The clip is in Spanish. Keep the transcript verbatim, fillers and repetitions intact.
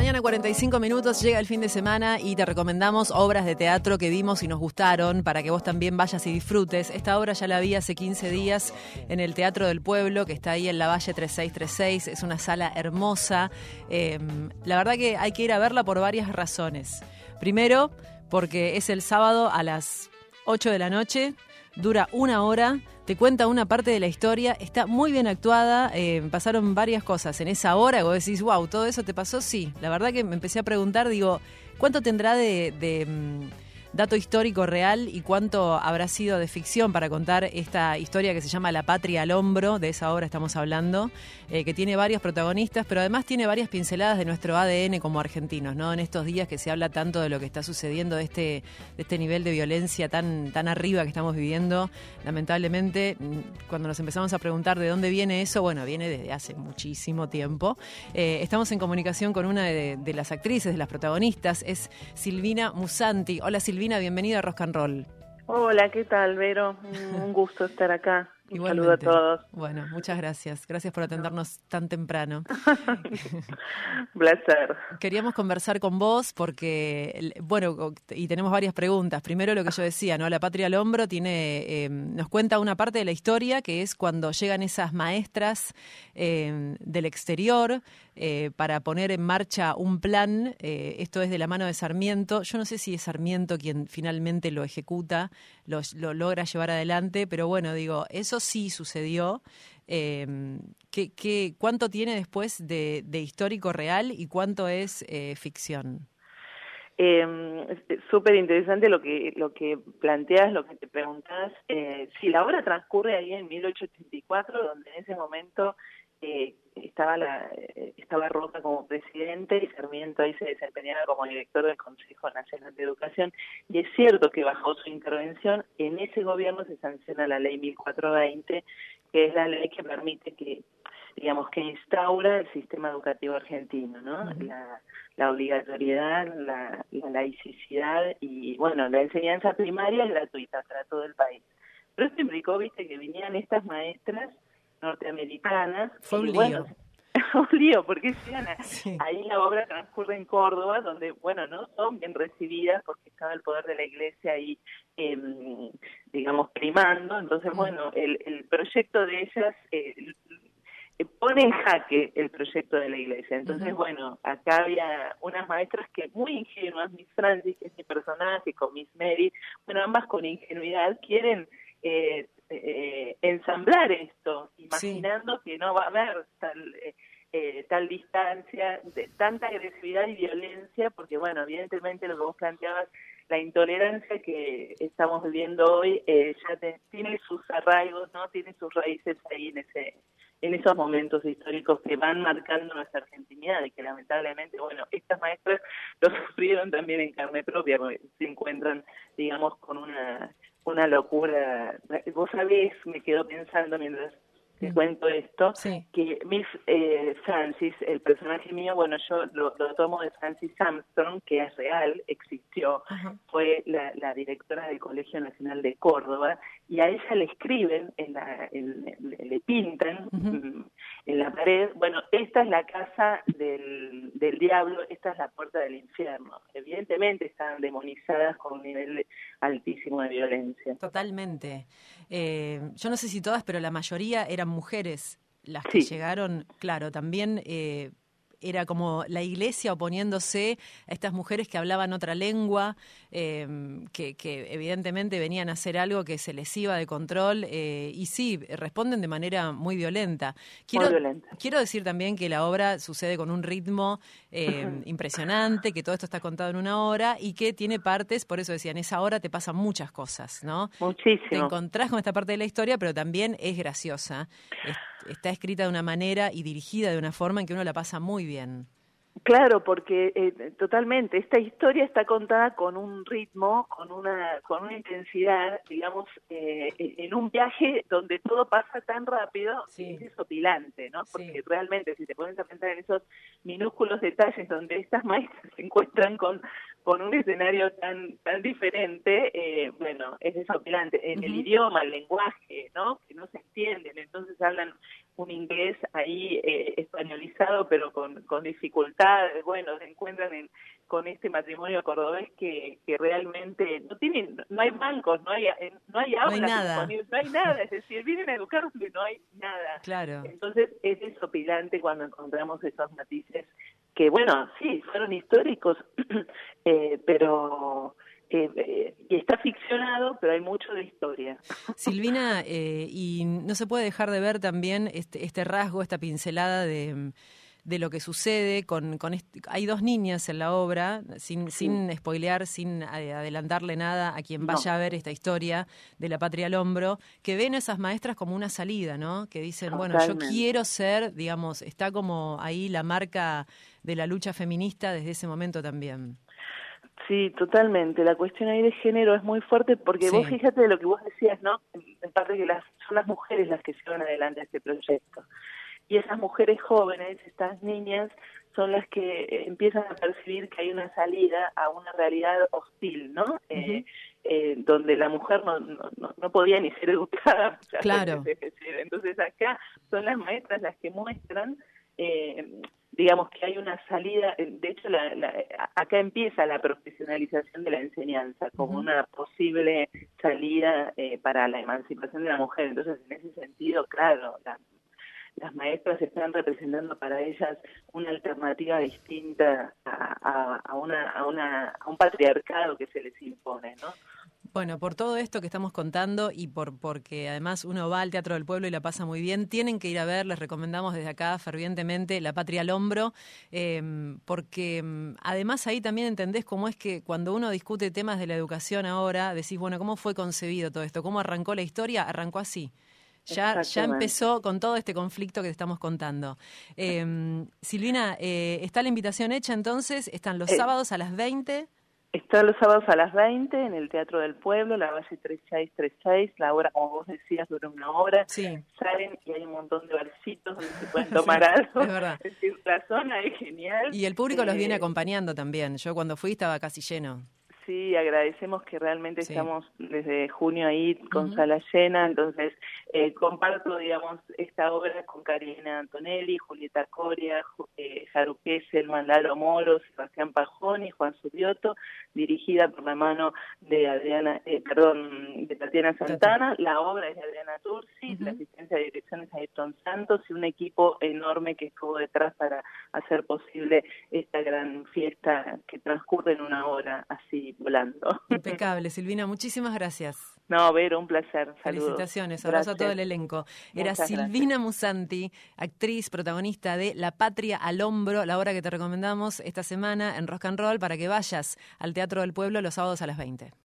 mañana, cuarenta y cinco minutos, llega el fin de semana y te recomendamos obras de teatro que vimos y nos gustaron para que vos también vayas y disfrutes. Esta obra ya la vi hace quince días en el Teatro del Pueblo, que está ahí en la Valle treinta y seis treinta y seis. Es una sala hermosa. Eh, la verdad que hay que ir a verla por varias razones. Primero, porque es el sábado a las ocho de la noche, dura una hora. Te cuenta una parte de la historia, está muy bien actuada, eh, pasaron varias cosas en esa hora, y vos decís, wow, ¿todo eso te pasó? Sí, la verdad que me empecé a preguntar, digo, ¿cuánto tendrá de, de um, dato histórico real y cuánto habrá sido de ficción para contar esta historia que se llama La Patria al Hombro? De esa obra estamos hablando, eh, que tiene varios protagonistas, pero además tiene varias pinceladas de nuestro A D N como argentinos, ¿no? En estos días que se habla tanto de lo que está sucediendo, de este, de este nivel de violencia tan, tan arriba que estamos viviendo, lamentablemente, cuando nos empezamos a preguntar de dónde viene eso, bueno, viene desde hace muchísimo tiempo. Eh, estamos en comunicación con una de, de las actrices, de las protagonistas, es Silvina Musanti. Hola Silvina, bienvenida a Rock and Roll. Hola, ¿qué tal, Vero? Un gusto estar acá. Un Igualmente. saludo a todos. Bueno, muchas gracias. Gracias por atendernos tan temprano. Placer. Queríamos conversar con vos porque, bueno, y tenemos varias preguntas. Primero lo que yo decía, ¿no? La Patria al Hombro tiene, eh, nos cuenta una parte de la historia que es cuando llegan esas maestras eh, del exterior eh, para poner en marcha un plan. Eh, esto es de la mano de Sarmiento. Yo no sé si es Sarmiento quien finalmente lo ejecuta, lo, lo logra llevar adelante, pero bueno, digo, eso sí sucedió. Eh, ¿qué, qué, ¿Cuánto tiene después de, de histórico real y cuánto es eh, ficción? Eh, Súper interesante lo que lo que planteas, lo que te preguntas. Eh, sí, la obra transcurre ahí en mil ochocientos ochenta y cuatro, donde en ese momento eh, estaba la estaba Roca como presidente y Sarmiento ahí se desempeñaba como director del Consejo Nacional de Educación. Y es cierto que bajo su intervención en ese gobierno se sanciona la ley mil cuatrocientos veinte, que es la ley que permite que, digamos, que instaura el sistema educativo argentino, ¿no? Uh-huh. La, la obligatoriedad, la, la laicidad y, bueno, la enseñanza primaria es gratuita para todo el país. Pero esto implicó, viste, que venían estas maestras norteamericanas. Fue un y, lío. Bueno, un lío, porque sí. ahí la obra transcurre en Córdoba, donde, bueno, no son bien recibidas porque estaba el poder de la iglesia ahí, eh, digamos, primando. Entonces, bueno, el, el proyecto de ellas eh, pone en jaque el proyecto de la iglesia. Entonces, uh-huh. bueno, acá había unas maestras que muy ingenuas, Miss Francis, que es mi personaje, con Miss Mary, bueno, ambas con ingenuidad quieren eh, eh, ensamblar esto, imaginando sí. que no va a haber tal... Eh, Eh, tal distancia, de tanta agresividad y violencia, porque bueno, evidentemente lo que vos planteabas, la intolerancia que estamos viviendo hoy eh, ya te, tiene sus arraigos, ¿no? Tiene sus raíces ahí en ese en esos momentos históricos que van marcando nuestra argentinidad y que lamentablemente, bueno, estas maestras lo sufrieron también en carne propia, porque se encuentran, digamos, con una una locura. Vos sabés, me quedo pensando mientras te cuento esto, sí. que Miss eh, Francis, el personaje mío, bueno, yo lo, lo tomo de Francis Armstrong, que es real, existió, uh-huh. fue la, la directora del Colegio Nacional de Córdoba, y a ella le escriben, en la, en, le, le pintan uh-huh. en la pared, bueno, esta es la casa del, del diablo, esta es la puerta del infierno. Evidentemente están demonizadas con un nivel altísimo de violencia. Totalmente. Eh, yo no sé si todas, pero la mayoría eran mujeres las que sí. llegaron, claro, también eh, era como la iglesia oponiéndose a estas mujeres que hablaban otra lengua, eh, que, que evidentemente venían a hacer algo que se les iba de control, eh, y sí, responden de manera muy violenta. Quiero, muy violenta. Quiero decir también que la obra sucede con un ritmo eh, uh-huh. impresionante, que todo esto está contado en una hora y que tiene partes, por eso decía, en esa hora te pasan muchas cosas, ¿no? Muchísimo. Te encontrás con esta parte de la historia, pero también es graciosa. Es, está escrita de una manera y dirigida de una forma en que uno la pasa muy bien. Claro, porque eh, totalmente, esta historia está contada con un ritmo, con una con una intensidad, digamos, eh, en un viaje donde todo pasa tan rápido, sí. es desopilante, ¿no? Porque sí. realmente, si te pones a pensar en esos minúsculos detalles donde estas maestras se encuentran con, con un escenario tan tan diferente, eh, bueno, es desopilante. En uh-huh. el idioma, el lenguaje, ¿no? Que no se entienden, entonces hablan un inglés ahí eh, españolizado, pero con, con dificultad. Bueno, se encuentran en, con este matrimonio cordobés que, que realmente no tienen, no hay bancos, no hay no hay aulas no hay nada. disponibles, no hay nada, es decir, vienen a educarnos y no hay nada. Claro. Entonces es desopilante cuando encontramos esos matices que, bueno, sí, fueron históricos, eh, pero... Eh, eh, y está ficcionado, pero hay mucho de historia. Silvina, eh, y no se puede dejar de ver también este, este rasgo, esta pincelada de, de lo que sucede con... con este, hay dos niñas en la obra, sin, sí. sin spoilear, sin adelantarle nada a quien vaya no. a ver esta historia de La Patria al Hombro, que ven a esas maestras como una salida, ¿no? Que dicen, Totalmente. bueno, yo quiero ser, digamos, está como ahí la marca de la lucha feminista desde ese momento también. Sí, totalmente. La cuestión ahí de género es muy fuerte porque sí. vos fíjate de lo que vos decías, ¿no? En parte que las, son las mujeres las que llevan adelante este proyecto. Y esas mujeres jóvenes, estas niñas, son las que eh, empiezan a percibir que hay una salida a una realidad hostil, ¿no? Uh-huh. eh, eh, donde la mujer no, no, no podía ni ser educada. Claro. Veces, entonces acá son las maestras las que muestran... Eh, digamos que hay una salida, de hecho la, la, acá empieza la profesionalización de la enseñanza como uh-huh. una posible salida eh, para la emancipación de la mujer. Entonces, en ese sentido, claro, la, las maestras están representando para ellas una alternativa distinta a, a, a, una, a, una, a un patriarcado que se les impone, ¿no? Bueno, por todo esto que estamos contando y por porque además uno va al Teatro del Pueblo y la pasa muy bien, tienen que ir a ver, les recomendamos desde acá fervientemente La Patria al Hombro, eh, porque además ahí también entendés cómo es que cuando uno discute temas de la educación ahora, decís, bueno, ¿cómo fue concebido todo esto? ¿Cómo arrancó la historia? Arrancó así. Ya, ya empezó con todo este conflicto que te estamos contando. Eh, Silvina, eh, ¿está la invitación hecha entonces? ¿Están los eh. sábados a las veinte? Está los sábados a las veinte en el Teatro del Pueblo, la Valle treinta y seis treinta y seis, la obra, como vos decías, dura una hora. Sí. Salen y hay un montón de barcitos donde se pueden tomar sí, algo. Es verdad. Es decir, la zona es genial. Y el público eh, los viene acompañando también. Yo cuando fui estaba casi lleno. Sí, agradecemos que realmente sí. estamos desde junio ahí con uh-huh. sala llena, entonces eh, comparto, digamos, esta obra con Karina Antonelli, Julieta Coria, eh, Haru Kesselman, Lalo Moro, Sebastián Pajón y Juan Subioto, dirigida por la mano de Adriana, eh, perdón, de Tatiana Santana. La obra es de Adriana Tursi, uh-huh. la asistencia de dirección es Ayrton Santos y un equipo enorme que estuvo detrás para hacer posible esta gran fiesta que transcurre en una hora así volando. Impecable, Silvina, muchísimas gracias. No, Vero, un placer. Saludos. Felicitaciones, abrazo gracias. A todo el elenco. Era Muchas Silvina gracias. Musanti, actriz, protagonista de La Patria al Hombro, la obra que te recomendamos esta semana en Rock and Roll para que vayas al Teatro del Pueblo los sábados a las veinte.